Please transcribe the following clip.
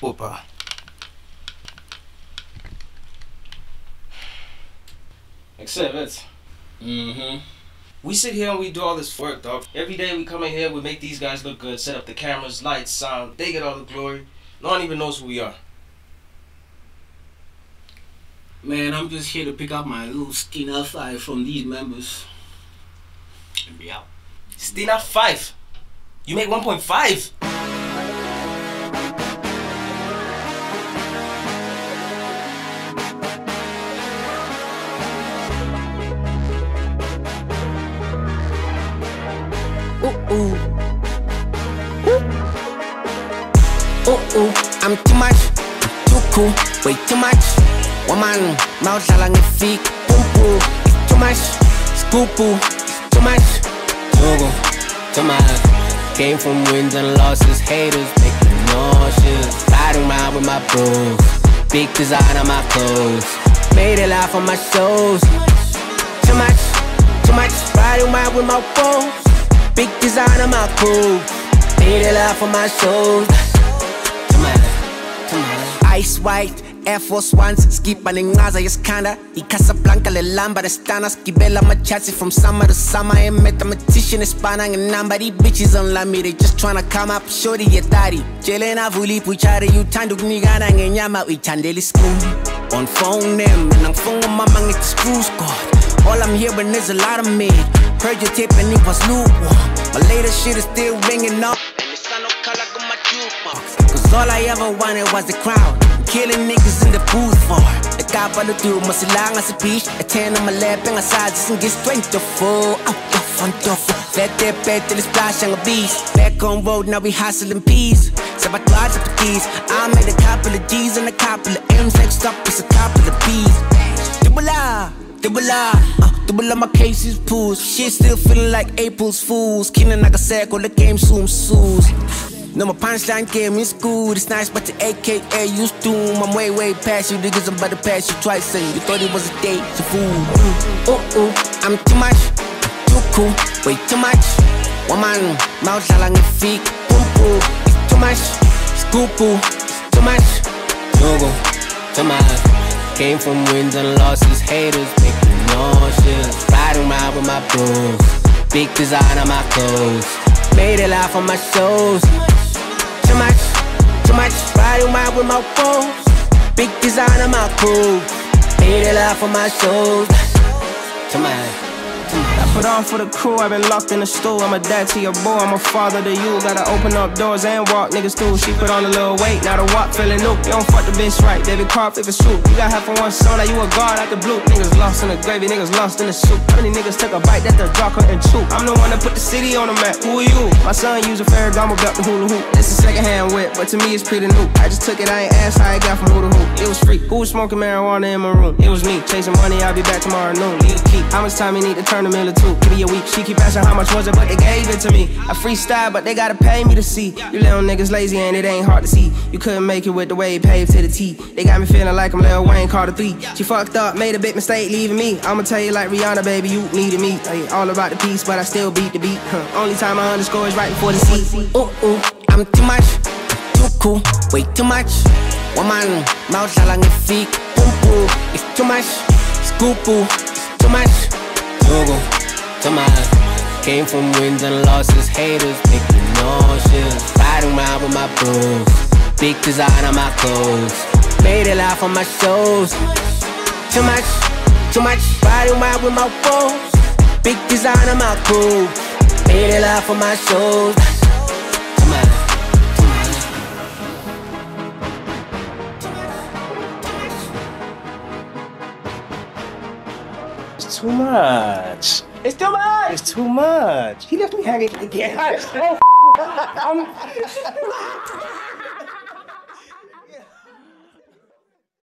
Opa. Except it. We sit here and we do all this work, dog. Every day we come in here, we make these guys look good, set up the cameras, lights, sound. They get all the glory. No one even knows who we are. Man, I'm just here to pick up my little Stina 5 from these members. And be out. Stina 5? You make 1.5? I'm too much, too cool, way too much. Woman, mouth lang your feet, boom boom. Too much, scoop boo, too much. Too much. Came from wins and losses, haters make me nauseous. Riding around with my bros, big design on my clothes. Made it live on my shows. Too much, too much. Riding around with my bros, big design on my clothes. Made it live on my shows. Ice white, Air Force Ones, skipa nengaza yeskanda. Casablanca le lamba de stanas, gibela machachi from summer to summer. A mathematician is spanning a number. These bitches don't love me, they just tryna come up. Shorty ye daddy, jelena vuli puchare you tandu nigana ngenyama we chandeli school. On phone them, and I'm phone mama get screw squad. All I'm hearing is a lot of mid. Heard your tape and it was lukewarm. My latest shit is still ringing up. Cause all I ever wanted was the crown. Killing niggas in the booth for the cop on the dude, masilang as a beach. A 10 on my lap and I side just and get straight to full. Out the front door. Let that bed till it's splash on a beast. Back on road, now we hustling peas. Sabatwaj up the keys. I made a couple of G's and a couple of M's. Next up is a couple of B's. Double my case is pools. Shit still feeling like April's Fools. Kina Nagaseko, the game soon sues. No, my punchline game in school. It's nice, but the AKA used to. I'm way past you, niggas. I'm about to pass you twice. And you thought it was a date, you fool. I'm too much, too cool, way too much. Woman, mouth lang your feet, boom boom. It's too much, scoop boo, too much. Too much. Came from wins and losses, haters make me nauseous. Riding around with my bros, big design on my clothes. Made it live on my shows. Too much, riding around with my bros, big design on my clothes. Made it live on my shows. Too much. I put on for the crew, I've been locked in the stool. I'm a dad to your boy, I'm a father to you. Gotta open up doors and walk niggas through. She put on a little weight, now the walk feeling new. You don't fuck the bitch right, baby carp if it's true. You got half of one soul, now you a guard out the blue. Niggas lost in the gravy, niggas lost in the soup. How many niggas took a bite that the jaw couldn't chew? I'm the one that put the city on the map, who are you? My son used a Ferragamo belt to hula hoop. It's a second hand whip, but to me it's pretty new. I just took it, I ain't asked how I got from who to who. It was free, who was smoking marijuana in my room? It was me, chasing money, I'll be back tomorrow noon. Leave the key, how much time you need to turn the mill or two? Give me a week, she keep asking how much was it, but they gave it to me. I freestyle, but they gotta pay me to see. You little niggas lazy and it ain't hard to see. You couldn't make it with the way it paved to the T. They got me feeling like I'm Lil Wayne Carter 3. She fucked up, made a big mistake leaving me. I'ma tell you like Rihanna, baby, you needed me. Ay, all about the peace, but I still beat the beat. Only time I underscore is right before the C. I'm too much, too cool, way too much. Woman, mouth lang your feet, boom boom. It's too much, scoop boo, too much. Too much. Came from wins and losses, haters make me nauseous. Riding around with my bros, big design on my clothes. Made it live on my shows. Too much. Riding around with my bros, big design on my clothes. Made it live on my shows. Too much. It's too much. It's too much! It's too much. He left me hanging again.